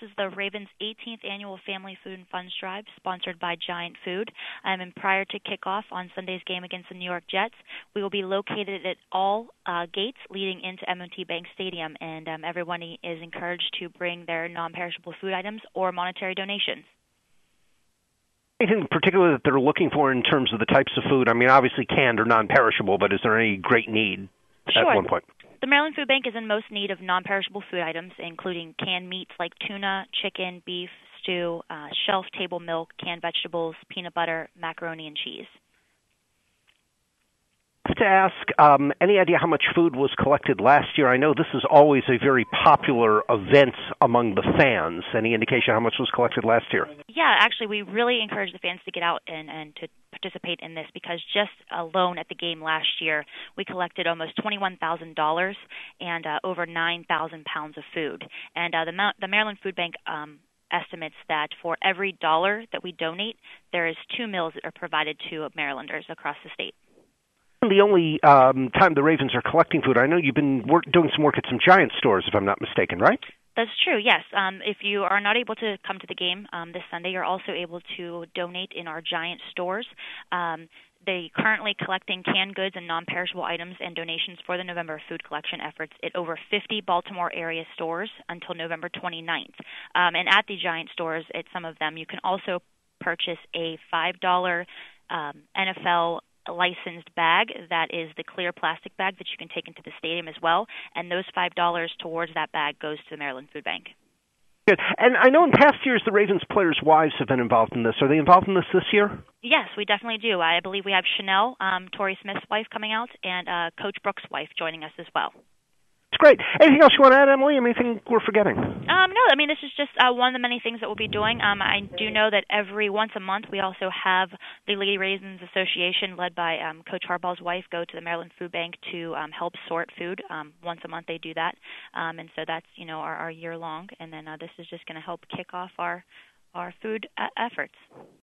is the Ravens' 18th annual Family Food and Funds Drive, sponsored by Giant Food. And prior to kickoff on Sunday's game against the New York Jets, we will be located at all gates leading into M&T Bank Stadium, and everyone is encouraged to bring their non-perishable food items or monetary donations. Anything in particular that they're looking for in terms of the types of food? I mean, obviously canned or non-perishable, but is there any great need at one point? The Maryland Food Bank is in most need of non-perishable food items, including canned meats like tuna, chicken, beef, stew, shelf-stable milk, canned vegetables, peanut butter, macaroni, and cheese. To ask, any idea how much food was collected last year? I know this is always a very popular event among the fans. Any indication how much was collected last year? Yeah, actually, we really encourage the fans to get out and to participate in this, because just alone at the game last year, we collected almost $21,000 and over 9,000 pounds of food. And the Maryland Food Bank estimates that for every dollar that we donate, there is 2 meals that are provided to Marylanders across the state. The only time the Ravens are collecting food, I know you've been doing some work at some Giant stores, if I'm not mistaken, right? That's true, yes. If you are not able to come to the game this Sunday, you're also able to donate in our Giant stores. They're currently collecting canned goods and non-perishable items and donations for the November food collection efforts at over 50 Baltimore area stores until November 29th. And at the Giant stores, at some of them, you can also purchase a $5 NFL licensed bag that is the clear plastic bag that you can take into the stadium as well, and those $5 towards that bag goes to the Maryland Food Bank. Good. And I know in past years the Ravens players' wives have been involved in this. Are they involved in this year? Yes, we definitely do. I believe we have Chanel, Torrey Smith's wife, coming out, and Coach Brooks' wife joining us as well. It's great. Anything else you want to add, Emily? Anything we're forgetting? No, I mean, this is just one of the many things that we'll be doing. I do know that once a month we also have the Lady Ravens Association, led by Coach Harbaugh's wife, go to the Maryland Food Bank to help sort food. Once a month they do that. And so that's, our year long. And then this is just going to help kick off our food efforts.